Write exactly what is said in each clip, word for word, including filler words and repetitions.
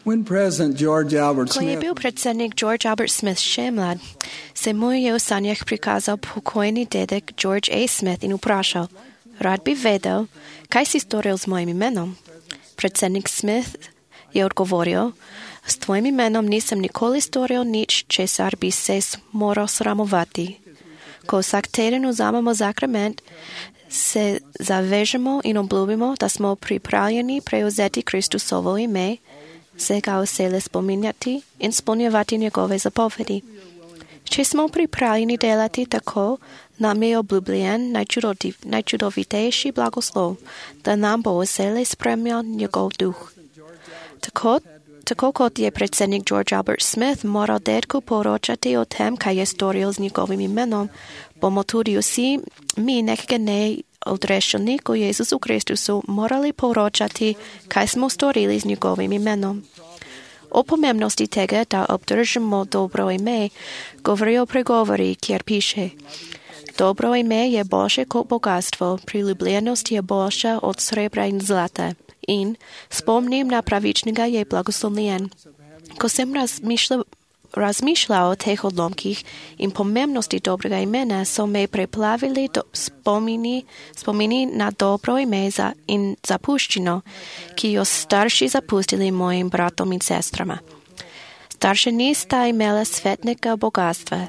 When President George Albert Ko je Smith bil predsednik George Albert Smith še mlad, se mu je v sanjah prikazal pokojni dedek George A. Smith in vprašal, rad bi vedel, kaj si storil z mojim imenom. Predsednik Smith je odgovoril, s tvojim imenom nisem nikoli storil nič, česar bi se moral sramovati. Ko vsak teden vzamemo zakrament, se zavežemo in obljubimo, da smo pripravljeni prevzeti Kristusovo ime, se ga vesele spominjati in spolnjevati njegove zapovedi. Če smo pripravljeni delati tako, nam je obljubljen najčudovitejši blagoslov, da nam bo vesele spremljal njegov duh. Tako, tako kot je predsednik George Albert Smith moral dedku poročati o tem, kaj je storil z njegovim imenom, bomo tudi vsi mi nekega neodrešenika Jezusu Kristusu morali poročati, kaj smo storili z njegovim imenom. O pomembnosti tega, da obdržimo dobro ime, govorijo pregovori, kjer piše: dobro ime je boljše kot bogatstvo, priljubljenost je boljša od srebra in zlata. In spomnim na pravičnega je blagoslovljen. Ko sem razmišljal, razmišljal o teh odlomkih in pomembnosti dobrega imena, so me preplavili do spomini, spomini na dobro ime za, in zapuščino, ki jo starši zapustili mojim bratom in sestrama. Starše nista imela svetnega bogatstva.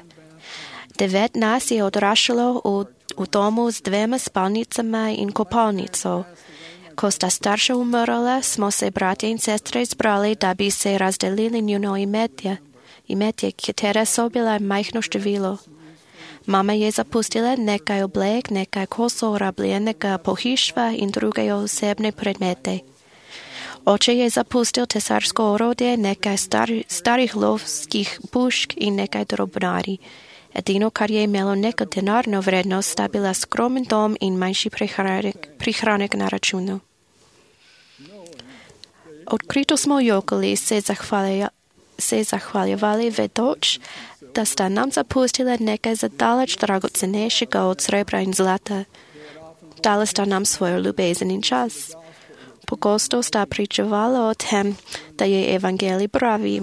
Devet nas je odraščalo v, v domu z dvema spalnicama in kopalnico. Ko sta starša umrla, smo se bratje in sestre zbrali, da bi se razdelili njuno imetje, imetje, katere so bila majhno število. Mama je zapustila nekaj oblek, nekaj kosov rabljenega pohištva in druge osebne predmete. Oče je zapustil tesarsko orodje, nekaj star, starih lovskih pušk in nekaj drobnari. Edino, kar je imelo neko denarno vrednost, sta bila skromen dom in manjši prihranek, prihranek na računu. Odkrito smo jokali, se, zahvalja, se zahvaljevali vedoč, da sta nam zapustila nekaj zadaleč dragocenejšega od srebra in zlata. Dala sta nam svojo ljubezen in čas. Pogosto sta pričevala o tem, da je evangelij pravi.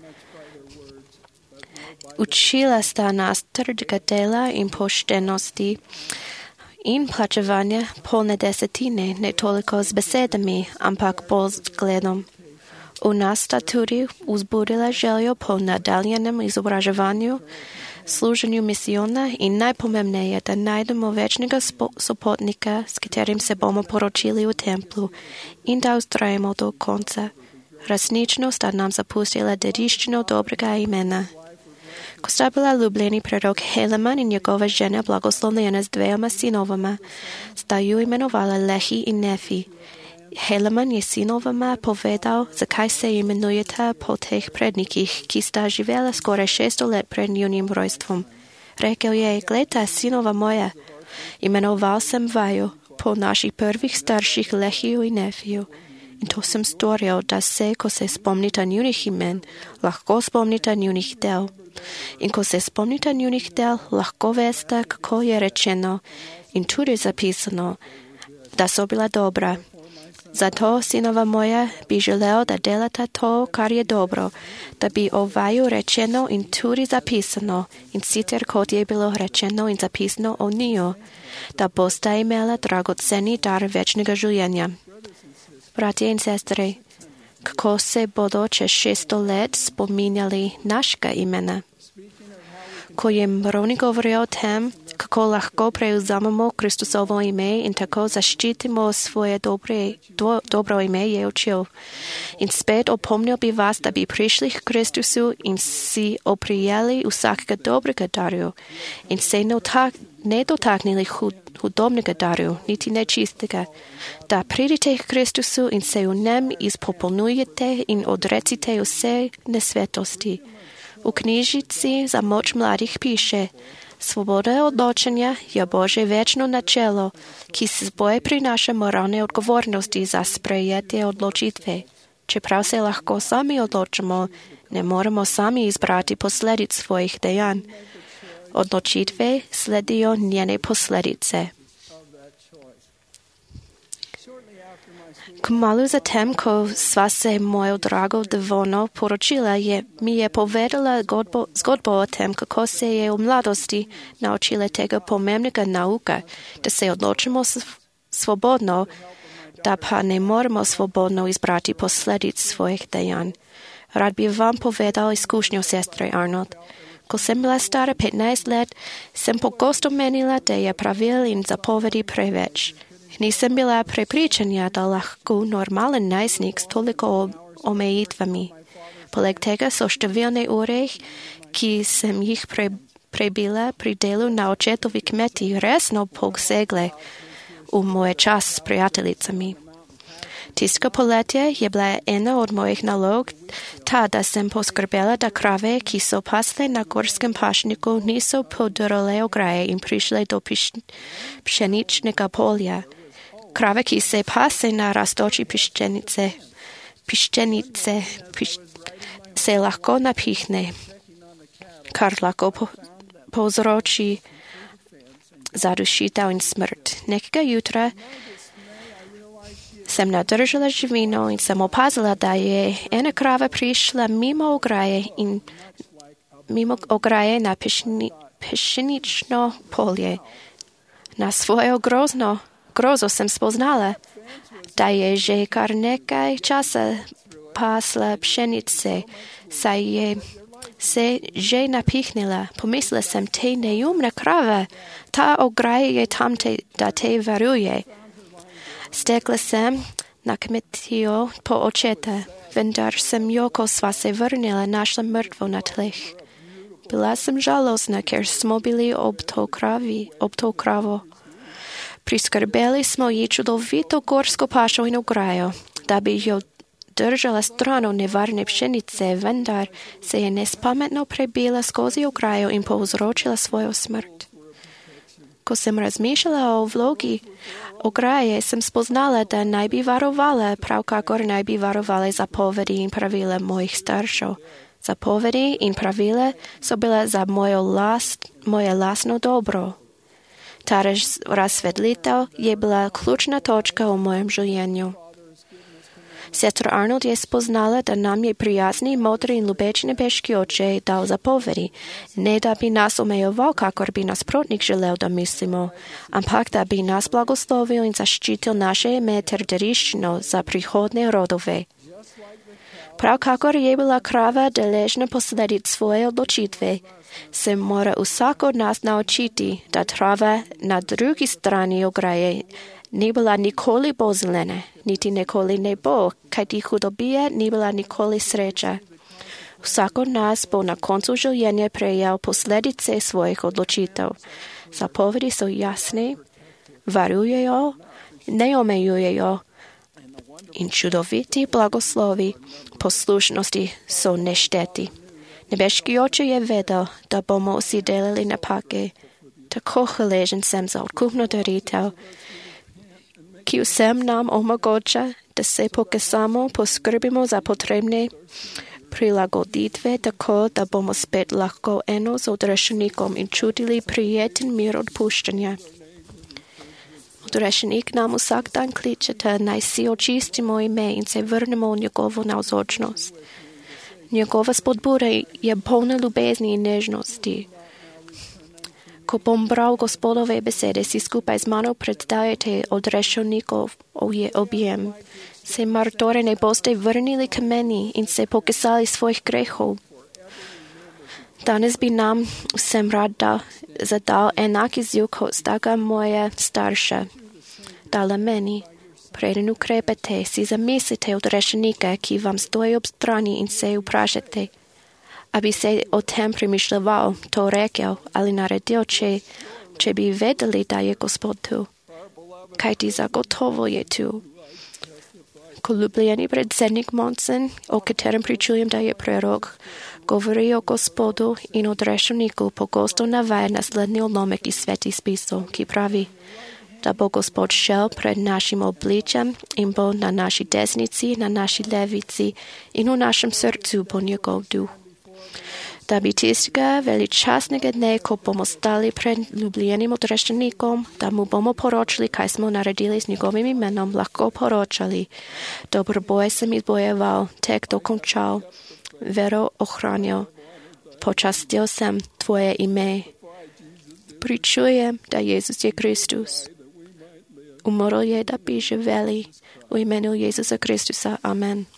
Učila sta nas trdega dela in poštenosti in plačevanja polne desetine, ne toliko z besedami, ampak bolj z gledom. V nas sta tudi vzbudila željo po nadaljenem izobraževanju, služenju misijona in najpomembneje, da najdemo večnega sopotnika, s katerim se bomo poročili v templu in da ustrajamo do konca. Resnično sta nam zapustila dediščino dobrega imena. Ko sta bila ljubljeni prorok Helaman in njegova žena blagoslovljena z dvema sinovama, sta ju imenovala Lehi in Nefi. Helaman je sinovama povedal, zakaj se imenujeta po teh prednikih, ki sta živela skoraj šeststo let pred njunim rojstvom. Rekel je, glejta, sinova moja, imenoval sem vaju po naših prvih starših Lehiju in Nefiju. In to sem storil, da se, ko se spomnita njunih imen, lahko spomnita njunih del. In ko se spomnite njunih del, lahko veste, kako je rečeno in tudi zapisano, da so bila dobra. Zato, sinova moja, bi želel, da delate to, kar je dobro, da bi o vaju rečeno in tudi zapisano, in sicer kot je bilo rečeno in zapisano o njiju, da boste imela dragoceni dar večnega življenja. Bratje in sestre, kako se bodo čez šeststo let spominjali našega imena? Ko je Moroni govoril o tem, kako lahko prevzamemo Kristusovo ime in tako zaščitimo svoje dobre, do, dobro ime, je učil. In spet opomnil bi vas, da bi prišli k Kristusu in si oprijeli vsakega dobrega darju in se ne dotaknili hud, hudobnega darju, niti nečistega, da pridite k Kristusu in se v njem izpopolnjujete in odrecite vse nesvetosti. V knjižici za moč mladih piše: svoboda odločanja je Božje večno načelo, ki se zboje prinaša moralne odgovornosti za sprejetje odločitve. Čeprav se lahko sami odločimo, ne moremo sami izbrati posledic svojih dejanj. Odločitve sledijo njene posledice. Kmalu zatem, ko sva se mojo drago Devono poročila, je, mi je povedala godbo, zgodbo o tem, kako se je v mladosti naučila tega pomembnega nauka, da se odločimo svobodno, da pa ne moremo svobodno izbrati posledic svojih dejanj. Rad bi vam povedal izkušnjo sestre Arnold. Ko sem bila stara petnajst let, sem pogosto menila, da je pravil in zapovedi preveč. Nisem bila prepričana, da lahko normalen najstnik s toliko omejitvami. Poleg tega so številne ure, ki sem jih pre, prebila pri delu na očetovi kmeti, resno posegle v moj čas s prijateljicami. Tisto poletje je bila ena od mojih nalog ta, da sem poskrbela, da krave, ki so pasle na gorskem pašniku, niso podrle ograje in prišle do piš, pšeničnega polja. Krave, ki se pase na rastoči piščenice, piščenice piš, se lahko napihne, kar lahko po, povzroči zadušitev in smrt. Nekega jutra sem nadržala živino in sem opazila, da je ena krava prišla mimo ograje in mimo ograje na pešni, pšenično polje. Na svojo grozno, grozo sem spoznala, da je že kar nekaj časa pasla pšenice, saj je se že napihnila. Pomislila sem, te neumne krave, ta ograja je tam, te, da te varuje. Stekla sem na kmetijo po očeta, vendar sem jo, ko sva se vrnila, našla mrtvo na tleh. Bila sem žalostna, ker smo bili ob to kravi, ob to kravo. Priskrbeli smo ji čudovito gorsko pašo in ograjo, da bi jo držala strano nevarne pšenice, vendar se je nespametno prebila skozi ograjo in povzročila svojo smrt. Ko sem razmišljala o vlogi ograje, sem spoznala, da naj bi varovala, prav kakor naj bi varovala zapovedi in pravila mojih staršev. Zapovedi in pravila so bile za mojo last, moje lastno dobro. Ta razsvetlitev je bila ključna točka v mojem življenju. Sestra Arnold je spoznala, da nam je prijazni, modri in ljubeči nebeški oče dal zapovedi, ne da bi nas omejeval, kakor bi nasprotnik želel, da mislimo, ampak da bi nas blagoslovil in zaščitil naše ime ter dediščino za prihodne rodove. Prav kakor je bila krava deležna posledic svoje odločitve, se mora vsak od nas naučiti, da trava na drugi strani ograje ni bila nikoli bo zelena, niti nikoli ne bo, kajti hudobija ni bila nikoli sreča. Vsak od nas bo na koncu življenja prejel posledice svojih odločitev. Zapovedi so jasne, varujejo, ne omejujejo in čudoviti blagoslovi poslušnosti so nešteti. Nebeški oče je vedel, da bomo vsi delali napake. Tako hvaležen sem za odkupno daritev, ki vsem nam omogoča, da se pokasamo, poskrbimo za potrebne prilagoditve, tako da bomo spet lahko eno z odrešenikom in čutili prijeten mir odpuščanja. Odrešenik nam vsak dan kličeta, naj si očistimo ime in se vrnemo v njegovo navzočnost. Njegova spodbuda je polna ljubezni in nežnosti. Ko bom bral Gospodove besede, si skupaj z mano predstavite odrešenikov objem. Se mar torej ne boste vrnili k meni in se pokesali svojih grehov? Danes bi nam vsem rad da, zadal enak izziv, kot sta ga moja starša dala meni. Preden ukrepate, si zamislite odrešenika, ki vam stoji ob strani in se vprašate, a bi se o tem premišljal, to rekel ali naredil, če, če bi vedeli, da je Gospod tu. Kaj ti zagotovo je tu? Ko ljubljeni predsednik Monsen, o katerem pričujem, da je prerok, govori o Gospodu in odrešeniku, pogosto navaja naslednji odlomek iz svetih spisov, ki pravi, da bo Gospod šel pred našim obličjem in bo na naši desnici, na naši levici in v našem srcu bo njegov duh. Да би тиска величастнega dne, ko bomo stali pred ljubljenim odreščenikom, da mu bomo poročali, kaj smo naredili s njegovim imenom, lahko poročali. Dobro boj sem izbojeval, tek dokončal, vero ohranil, počastil sem tvoje ime. Pričujem, da Jezus je Kristus. Umrl je, da bi živeli. V imenu Jezusa Kristusa. Amen.